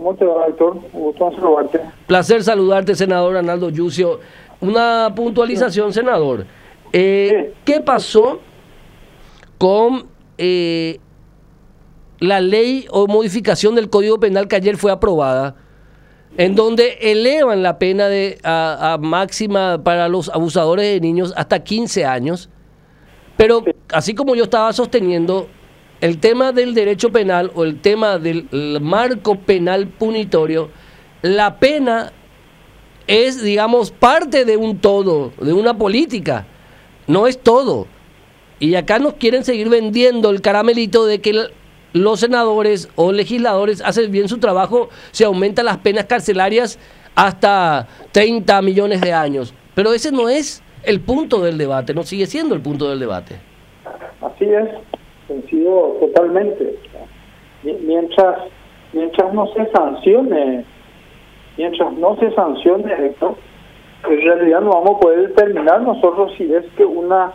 ¿Cómo te va, Héctor? Un gusto saludarte. Placer saludarte, senador Arnaldo Yucio. Una puntualización, senador. ¿Qué pasó con la ley o modificación del Código Penal que ayer fue aprobada, en donde elevan la pena a máxima para los abusadores de niños hasta 15 años? Pero así como yo estaba sosteniendo, el tema del derecho penal o el tema del marco penal punitorio, la pena es, digamos, parte de un todo, de una política, no es todo. Y acá nos quieren seguir vendiendo el caramelito de que los senadores o legisladores hacen bien su trabajo, se aumentan las penas carcelarias hasta 30 millones de años. Pero ese no es el punto del debate, no sigue siendo el punto del debate. Así es, coincido totalmente. Mientras no se sancione, esto, en realidad no vamos a poder determinar nosotros si es que una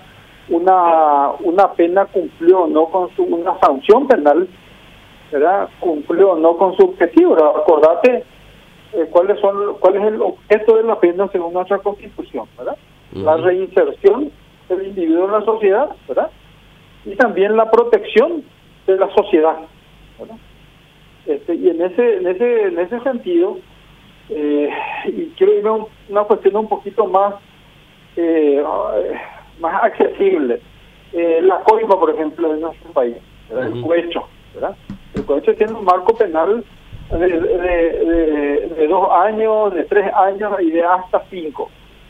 pena cumplió o no con una sanción penal, ¿verdad? Cumplió o no con su objetivo. Acordate cuál es el objeto de la pena según nuestra Constitución, ¿verdad? La reinserción del individuo en la sociedad, ¿verdad? Y también la protección de la sociedad, ¿verdad? Y en ese sentido, y quiero irme a una cuestión un poquito más accesible. La coima, por ejemplo, en nuestro país, ¿verdad? El cohecho, ¿verdad? El cohecho tiene un marco penal de 2 años, de 3 años y de hasta 5.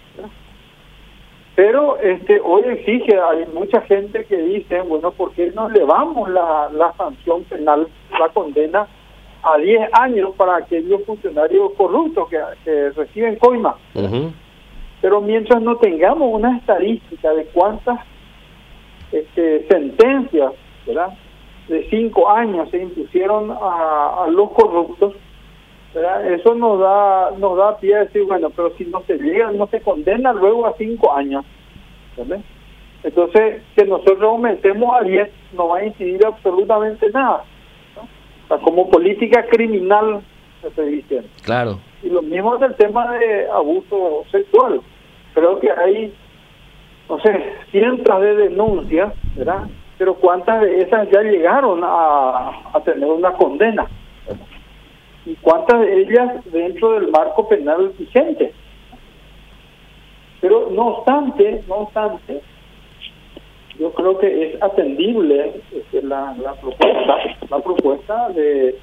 Pero hoy exige, hay mucha gente que dice, bueno, ¿por qué no elevamos la sanción penal, la condena, a 10 años para aquellos funcionarios corruptos que reciben coima? Pero mientras no tengamos una estadística de cuántas sentencias, ¿verdad?, de 5 años se impusieron a los corruptos, ¿verdad?, eso nos da pie a decir, bueno, pero si no se condena luego a 5 años, ¿verdad? Entonces, que nosotros aumentemos a 10 no va a incidir absolutamente nada, ¿no? O sea, como política criminal, se estoy diciendo. Claro. Y lo mismo es el tema de abuso sexual. Creo que hay, no sé, cientos de denuncias, ¿verdad? Pero ¿cuántas de esas ya llegaron a tener una condena? ¿Verdad? ¿Y cuántas de ellas dentro del marco penal vigente? Pero no obstante, yo creo que es atendible la propuesta de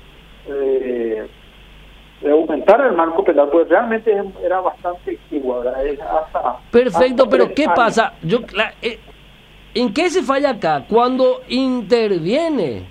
aumentar el marco penal, pues realmente era bastante exiguo, perfecto, pero ¿qué pasa? ¿En qué se falla acá? Cuando interviene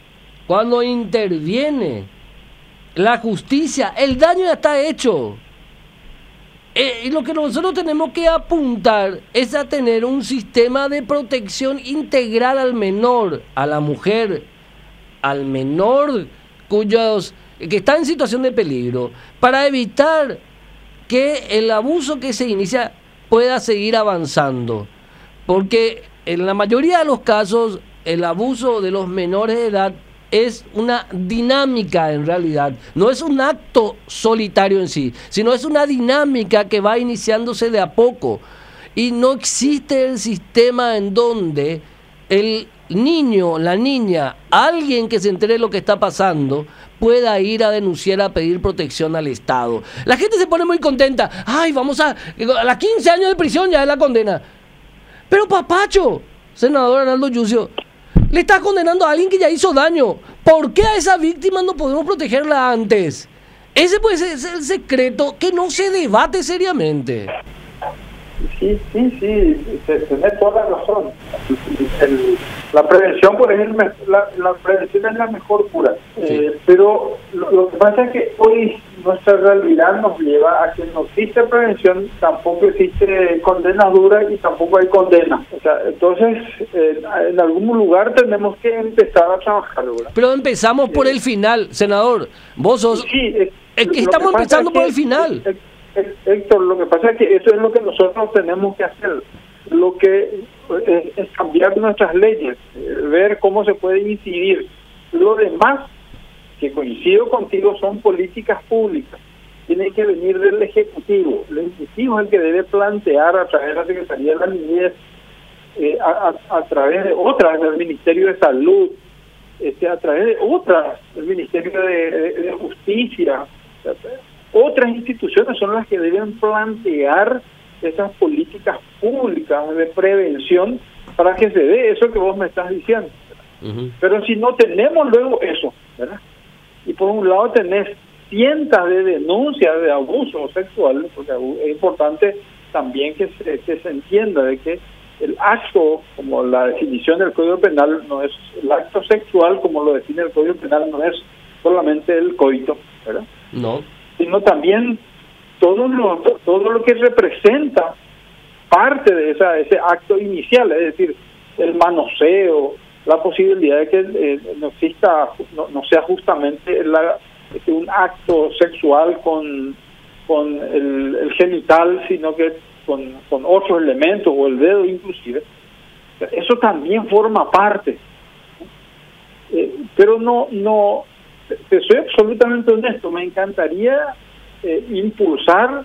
la justicia, el daño ya está hecho. Y lo que nosotros tenemos que apuntar es a tener un sistema de protección integral al menor, a la mujer, al menor que está en situación de peligro, para evitar que el abuso que se inicia pueda seguir avanzando. Porque en la mayoría de los casos el abuso de los menores de edad es una dinámica, en realidad no es un acto solitario en sí, sino es una dinámica que va iniciándose de a poco, y no existe el sistema en donde el niño, la niña, alguien que se entere de lo que está pasando pueda ir a denunciar, a pedir protección al Estado. La gente se pone muy contenta, ay, vamos a las 15 años de prisión ya es la condena. Pero papacho, senador Arnaldo Yucio, le está condenando a alguien que ya hizo daño. ¿Por qué a esa víctima no podemos protegerla antes? Ese puede ser el secreto que no se debate seriamente. Sí, tenés toda la razón. La prevención, por ejemplo, la prevención es la mejor cura. Sí. Pero lo que pasa es que hoy nuestra realidad nos lleva a que no existe prevención, tampoco existe condena dura y tampoco hay condena. O sea, entonces, en algún lugar tenemos que empezar a trabajar, ¿verdad? Pero empezamos por el final, senador. Vos sos... Sí, es que estamos empezando por el final. Héctor, lo que pasa es que eso es lo que nosotros tenemos que hacer. Lo que es cambiar nuestras leyes, ver cómo se puede incidir. Lo demás que coincido contigo, son políticas públicas. Tienen que venir del Ejecutivo. El Ejecutivo es el que debe plantear a través de la Secretaría de la Niñez, a través de otras, del Ministerio de Salud, a través de otras, el Ministerio de Justicia, otras instituciones son las que deben plantear esas políticas públicas de prevención para que se dé eso que vos me estás diciendo. Pero si no tenemos luego eso, ¿verdad? Y por un lado tenés cientos de denuncias de abuso sexual, porque es importante también que se entienda de que el acto, como la definición del Código Penal, no es el acto sexual, como lo define el Código Penal, no es solamente el coito, ¿verdad? No. Sino también todo lo que representa parte de ese acto inicial, es decir, el manoseo, la posibilidad de que no exista, no sea justamente un acto sexual con el genital, sino que con otros elementos, o el dedo inclusive. Eso también forma parte. Pero no, te soy absolutamente honesto, me encantaría impulsar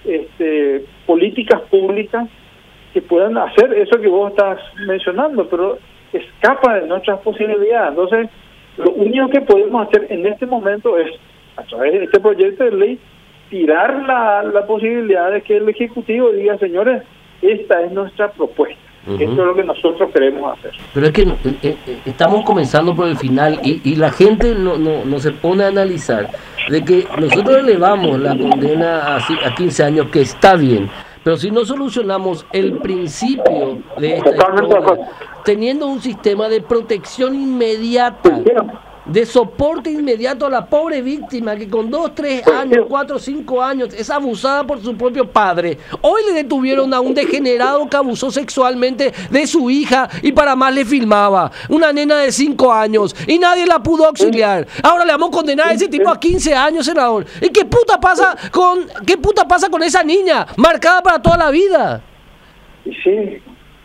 políticas públicas que puedan hacer eso que vos estás mencionando, pero escapa de nuestras posibilidades. Entonces, lo único que podemos hacer en este momento es, a través de este proyecto de ley, tirar la posibilidad de que el Ejecutivo diga, señores, esta es nuestra propuesta. Esto es lo que nosotros queremos hacer. Pero es que estamos comenzando por el final y la gente no se pone a analizar de que nosotros elevamos la condena a 15 años, que está bien, pero si no solucionamos el principio de esta historia, teniendo un sistema de protección inmediata, de soporte inmediato a la pobre víctima que con 2, 3 años, 4, 5 años es abusada por su propio padre. Hoy le detuvieron a un degenerado que abusó sexualmente de su hija y para más le filmaba. Una nena de 5 años y nadie la pudo auxiliar. Ahora le vamos a condenar a ese tipo a 15 años, senador. ¿Y qué puta pasa con esa niña marcada para toda la vida? Sí.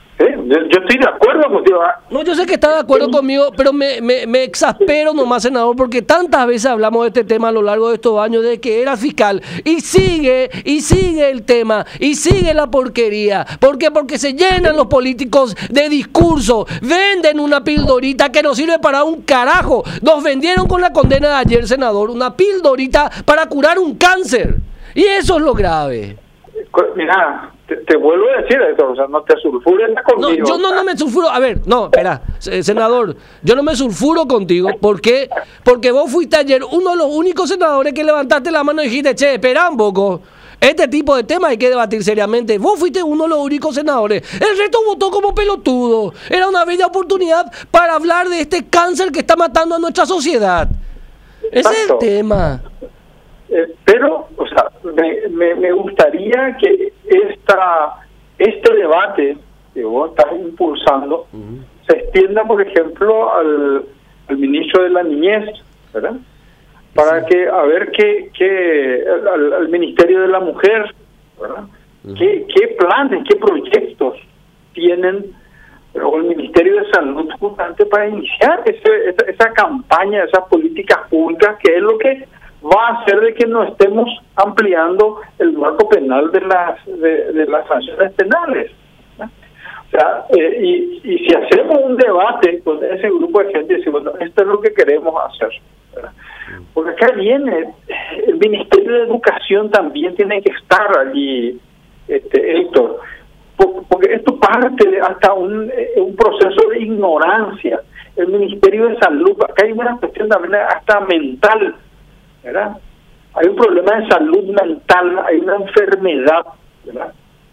Yo estoy de acuerdo contigo. No, yo sé que está de acuerdo conmigo, pero me exaspero nomás, senador, porque tantas veces hablamos de este tema a lo largo de estos años, de que era fiscal, y sigue el tema, y sigue la porquería. ¿Por qué? Porque se llenan los políticos de discurso, venden una pildorita que no sirve para un carajo. Nos vendieron con la condena de ayer, senador, una pildorita para curar un cáncer, y eso es lo grave. Mira, te vuelvo a decir eso, o sea, no te sulfures conmigo. No, yo no me sulfuro. A ver, no, espera, senador, yo no me sulfuro contigo. ¿Por qué? Porque vos fuiste ayer uno de los únicos senadores que levantaste la mano y dijiste, che, espera un poco, este tipo de temas hay que debatir seriamente. Vos fuiste uno de los únicos senadores. El resto votó como pelotudo. Era una bella oportunidad para hablar de este cáncer que está matando a nuestra sociedad. Ese es el tema. Pero, o sea, me gustaría que este debate que vos estás impulsando se extienda, por ejemplo, al ministro de la Niñez, ¿verdad? Para que, a ver al Ministerio de la Mujer, ¿verdad? ¿Qué planes, qué proyectos tienen, o el Ministerio de Salud, justamente para iniciar esa campaña, esas políticas públicas, que es lo que va a hacer de que no estemos ampliando el marco penal de las sanciones penales, ¿no? O sea, y si hacemos un debate con ese grupo de gente y decimos, bueno, esto es lo que queremos hacer, ¿verdad? Porque acá viene el Ministerio de Educación, también tiene que estar allí, Héctor, porque esto parte de hasta un proceso de ignorancia. El Ministerio de Salud, acá hay una cuestión también hasta mental, ¿verdad? Hay un problema de salud mental, hay una enfermedad, ¿verdad?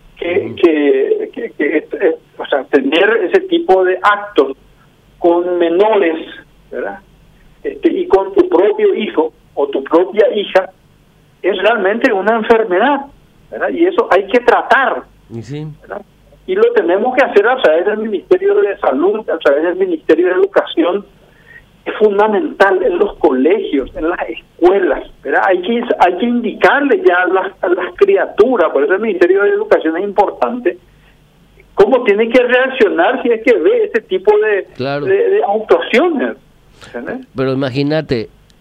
O sea, tener ese tipo de actos con menores, ¿verdad? Y con tu propio hijo o tu propia hija es realmente una enfermedad, ¿verdad? Y eso hay que tratar, sí, ¿verdad? Y lo tenemos que hacer a través del Ministerio de Salud, a través del Ministerio de Educación. Es fundamental en los colegios, en las escuelas, ¿verdad? Hay que indicarle ya a las criaturas, por eso el Ministerio de Educación es importante, cómo tiene que reaccionar si es que ve ese tipo de actuaciones. ¿Entendés? Pero imagínate,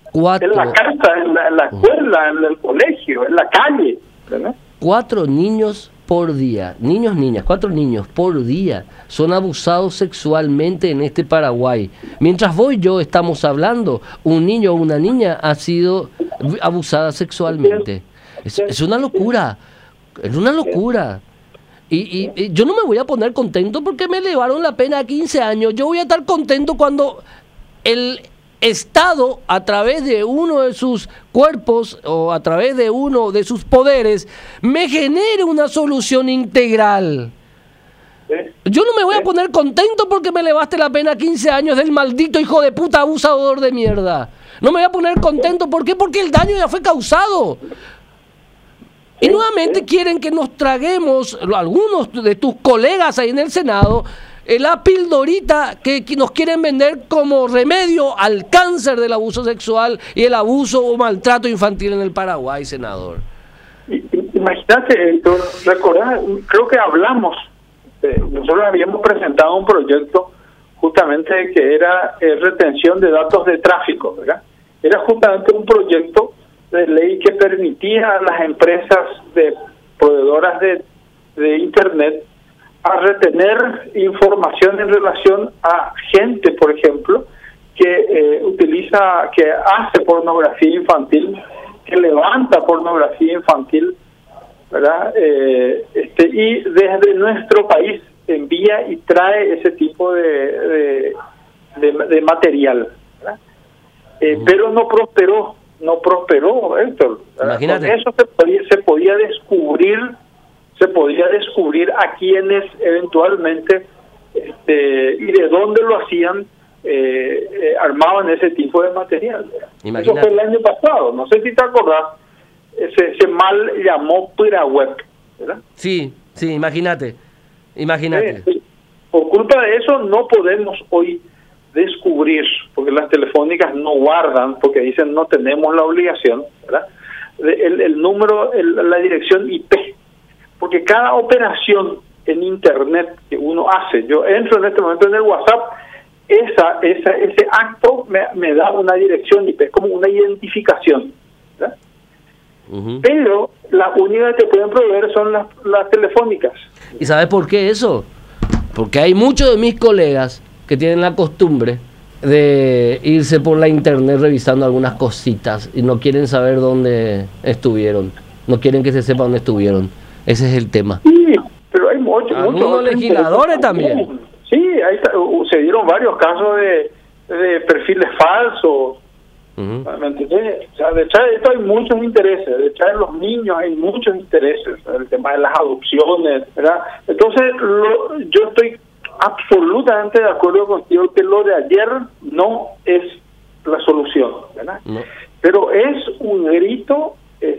En la casa, en la escuela, en el colegio, en la calle, ¿verdad? 4 niños por día, niñas, 4 niños por día son abusados sexualmente en este Paraguay. Mientras vos y yo estamos hablando, un niño o una niña ha sido abusada sexualmente. Es una locura, es una locura. Y yo no me voy a poner contento porque me elevaron la pena a 15 años. Yo voy a estar contento cuando el Estado, a través de uno de sus cuerpos o a través de uno de sus poderes, me genere una solución integral. Yo no me voy a poner contento porque me elevaste la pena a 15 años del maldito hijo de puta abusador de mierda. No me voy a poner contento, ¿por qué? Porque el daño ya fue causado. Y nuevamente quieren que nos traguemos, algunos de tus colegas ahí en el Senado, la pildorita que nos quieren vender como remedio al cáncer del abuso sexual y el abuso o maltrato infantil en el Paraguay, senador. Imagínate, recordar, creo que hablamos, nosotros habíamos presentado un proyecto justamente que era retención de datos de tráfico, ¿verdad? Era justamente un proyecto de ley que permitía a las empresas de proveedoras de Internet a retener información en relación a gente, por ejemplo, que que hace pornografía infantil, que levanta pornografía infantil, ¿verdad? Y desde nuestro país envía y trae ese tipo de material, ¿verdad? Pero no prosperó, Héctor. Imagínate. Con eso se podía descubrir a quienes eventualmente y de dónde lo hacían, armaban ese tipo de material. Imagínate. Eso fue el año pasado, no sé si te acordás, se mal llamó Piraweb, ¿verdad? Sí, imagínate. Por culpa de eso no podemos hoy descubrir, porque las telefónicas no guardan, porque dicen no tenemos la obligación, ¿verdad? El número, la dirección IP, porque cada operación en Internet que uno hace, yo entro en este momento en el WhatsApp, ese acto me da una dirección IP, como una identificación, ¿verdad? Pero las únicas que te pueden proveer son las telefónicas. ¿Y sabes por qué eso? Porque hay muchos de mis colegas que tienen la costumbre de irse por la internet revisando algunas cositas y no quieren saber dónde estuvieron, no quieren que se sepa dónde estuvieron. Ese es el tema. Sí, pero hay muchos legisladores también. Sí, se dieron varios casos de perfiles falsos. ¿Me entendés? O sea, detrás de esto hay muchos intereses, detrás de los niños hay muchos intereses, el tema de las adopciones, ¿verdad? Entonces, yo estoy absolutamente de acuerdo contigo que lo de ayer no es la solución, ¿verdad? No. Pero es un grito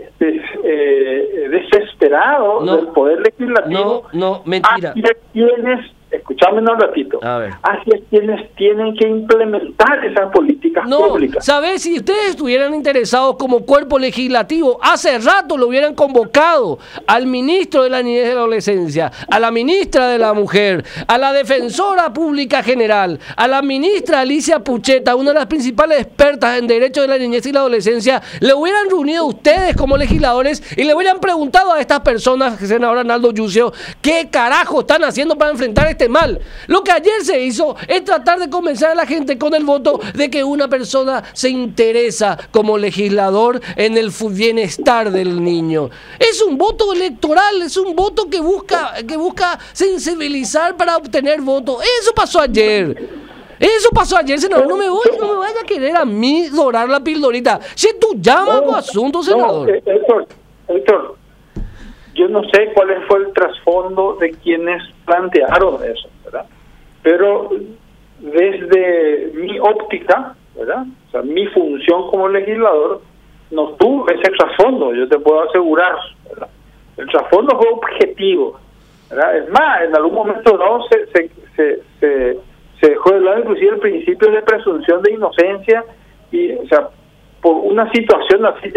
desesperado del Poder Legislativo. No, mentira. Escuchame un ratito. Hacia quienes tienen que implementar esas políticas públicas. ¿Sabes? Si ustedes estuvieran interesados como cuerpo legislativo, hace rato lo hubieran convocado al ministro de la Niñez y de la Adolescencia, a la ministra de la Mujer, a la defensora pública general, a la ministra Alicia Pucheta, una de las principales expertas en derechos de la niñez y la adolescencia. Le hubieran reunido a ustedes como legisladores y le hubieran preguntado a estas personas, senador Arnaldo Yucio, ¿qué carajo están haciendo para enfrentar este mal? Lo que ayer se hizo es tratar de convencer a la gente con el voto de que una persona se interesa como legislador en el bienestar del niño. Es un voto electoral, es un voto que busca sensibilizar para obtener votos. Eso pasó ayer, senador. No me vaya a querer a mí dorar la pildorita. Si tú llamas a asunto, senador. Héctor, yo no sé cuál fue el trasfondo de quienes plantearon eso, ¿verdad? Pero desde mi óptica, ¿verdad? O sea, mi función como legislador no tuvo ese trasfondo, yo te puedo asegurar, ¿verdad? El trasfondo fue objetivo, ¿verdad? Es más, en algún momento se dejó de lado inclusive el principio de presunción de inocencia y, o sea, por una situación así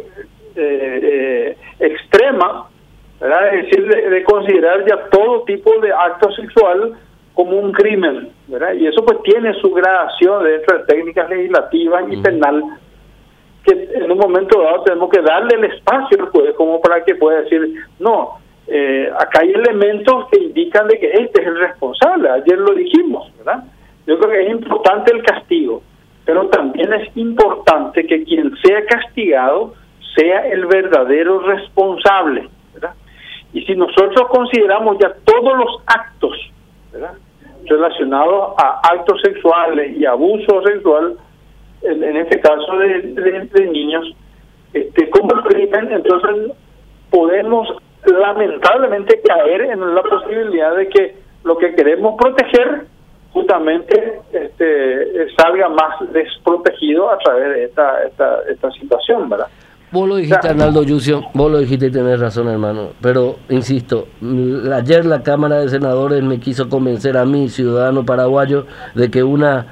extrema, ¿verdad? Es decir, de considerar ya todo tipo de acto sexual como un crimen, ¿verdad? Y eso pues tiene su gradación dentro de técnicas legislativas y penal, que en un momento dado tenemos que darle el espacio al juez como para que pueda decir, no, acá hay elementos que indican de que este es el responsable, ayer lo dijimos, ¿verdad? Yo creo que es importante el castigo, pero también es importante que quien sea castigado sea el verdadero responsable, ¿verdad? Y si nosotros consideramos ya todos los actos, ¿verdad?, relacionados a actos sexuales y abuso sexual, en este caso de niños, como crimen, entonces podemos lamentablemente caer en la posibilidad de que lo que queremos proteger justamente salga más desprotegido a través de esta situación, ¿verdad? Vos lo dijiste, Arnaldo Yucio, vos lo dijiste y tenés razón, hermano, pero insisto, ayer la Cámara de Senadores me quiso convencer a mí, ciudadano paraguayo, de que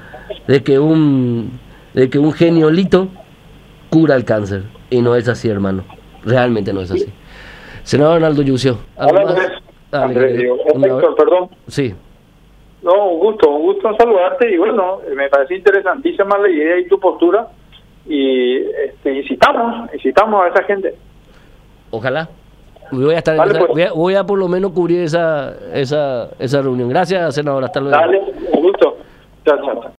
un geniolito cura el cáncer, y no es así, hermano, realmente no es así. Senador Arnaldo Yucio, ¿algo más? Héctor, perdón. Sí. No, un gusto en saludarte, y bueno, me parece interesantísima la idea y tu postura, y incitamos a esa gente. Ojalá. Voy a estar Dale, pues. voy a por lo menos cubrir esa reunión. Gracias, senador. Hasta luego. Dale, un gusto. Chao.